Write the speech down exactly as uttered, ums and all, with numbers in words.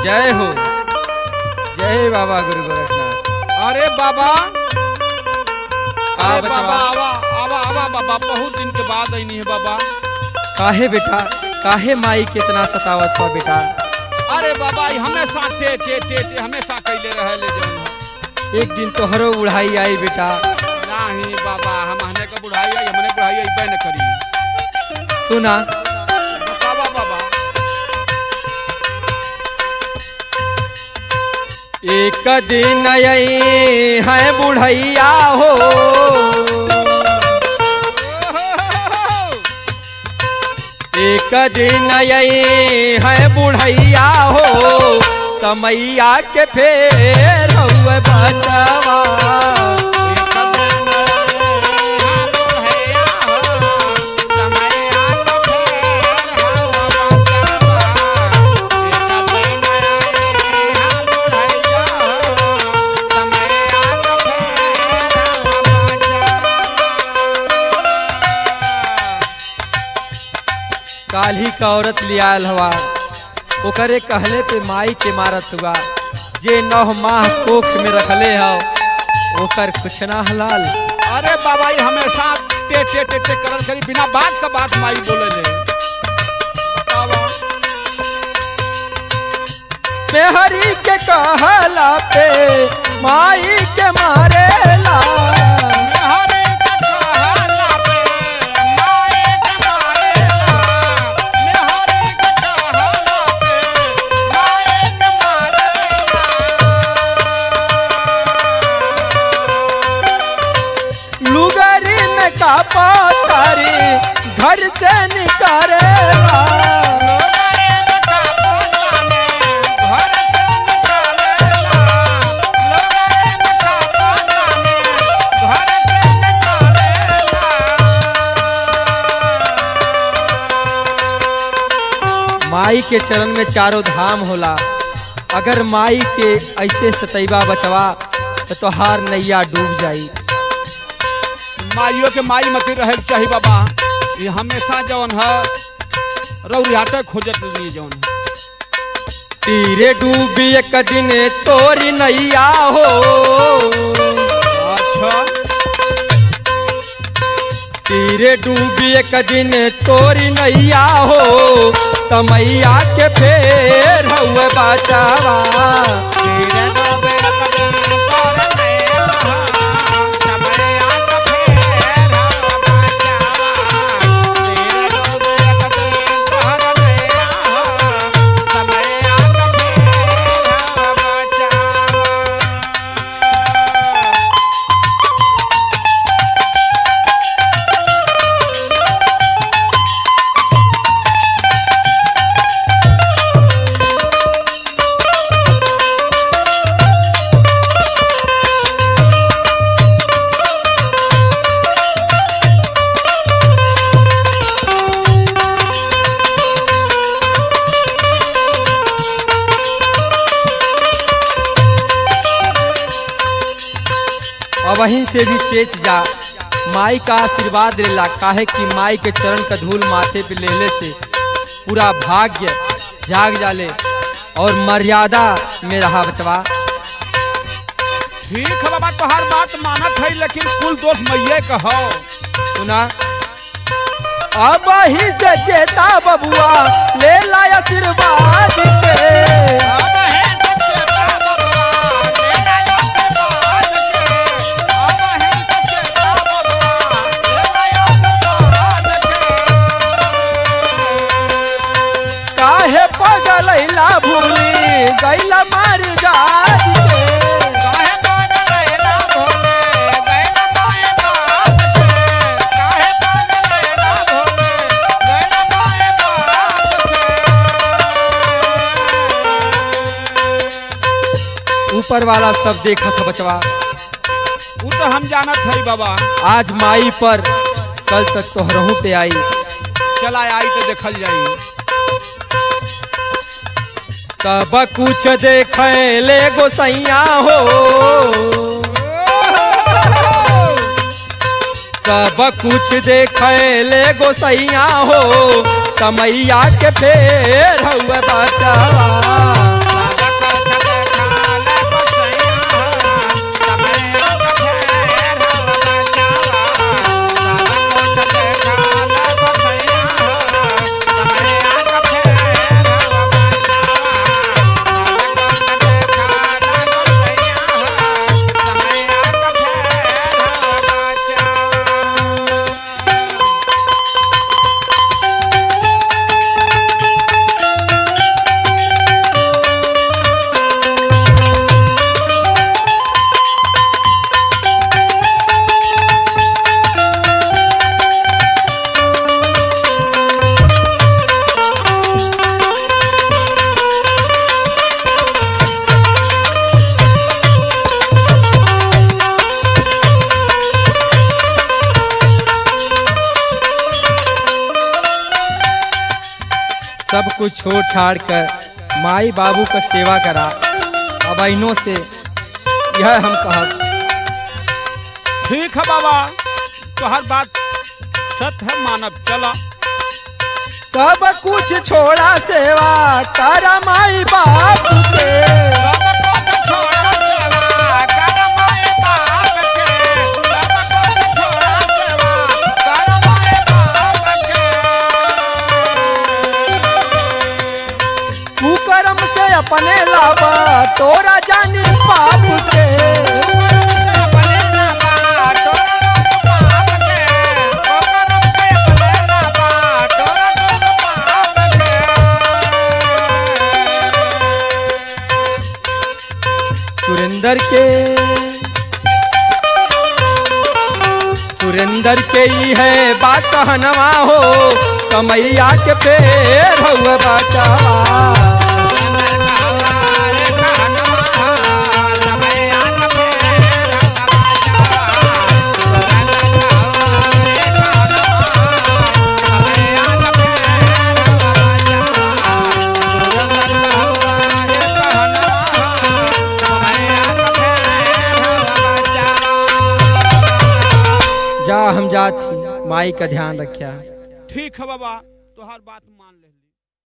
जय हो, जय बाबा गुरु गोरखनाथ। अरे बाबा, आ अरे बचवा। बाबा आवा आवा आवा बाबा, बहुत दिन के बाद आई नहीं है बाबा। काहे बेटा, काहे माई के इतना सतावत हो बेटा? अरे बाबा ई हमेशा टे टे टे टे हमेशा कैले रहे ले जौन। एक दिन तोहरो बुढ़ाई आई बेटा। नहीं बाबा, हम हने का बुढ़ाई आई, हमने बुढ़ाई आई बे न करी। सुना बतावा बाबा। एक दिन आई है बुढ़ैया हो, एक दिन आई है बुढ़ैया हो, समैया के फेर हुए बचवा। काल्ही का औरत लियाल हवा, ओकरे कहले पे माई के मारत हुआ। जे नौ माह कोख में रखले हो ओकर कुछ ना हलाल। अरे बाबा ई हमेशा टे टे टे टे करल करी, बिना बात का बात माई बोले ले। बतावा। पेहरी के कहला पे माई के मारेला, लुगरी में का पातारी घर से निकारेला। माई के चरण में चारों धाम होला। अगर माई के ऐसे सतैबा बचवा तो तोहार नैया डूब जाई। माइयों के माई मती रहे चाहिए बाबा। ये हमेशा जौन है रौरियाटे खोजत नहीं जौन है। तीरे डूबी एक दिन तोरी नैया हो, अच्छा तीरे डूबी एक दिन तोरी नैया हो, तमैया के फेर हुए बचावा। वहीं से भी चेत जा, माई का आशीर्वाद लेला। काहे कि माई के चरण का धूल माथे पे लेले से पूरा भाग्य जाग जाले और मर्यादा में रहा बचवा। ठीक है बाबा, तो हर बात मानत है, लेकिन कुल दोष मैये का हो। सुना अब ही से चेता बबुआ ले ला आशीर्वाद के। काहे पगलैला भूली गैला मार जात के। ऊपर वाला सब देखा था बचवा। वो तो हम जानत है बाबा। आज माई पर कल तक तोहरहू पे आई। चला आई तो देखल जाई। सब कुछ देखे ले गोसैया हो, सब कुछ देखे ले गोसैया हो, समैया के फेर हुआ बचावा। सब कुछ छोड़ छाड़ कर माई बाबू का सेवा करा। अब इन्हों से यह हम कहब। ठीक है बाबा, तो हर बात सत्य है, मानव चला। सब कुछ छोड़ा सेवा कर माई बाप के, कुकर्म से अपने लावा तोरा जानी पाप के। सुरेंद्र के सुरेंद्र के ही है बात कहनवा हो, समैया के पेड़ हुए बचावा। जा हम जात ही, माई का ध्यान रखिया। ठीक है बाबा, तो हर बात मान ले।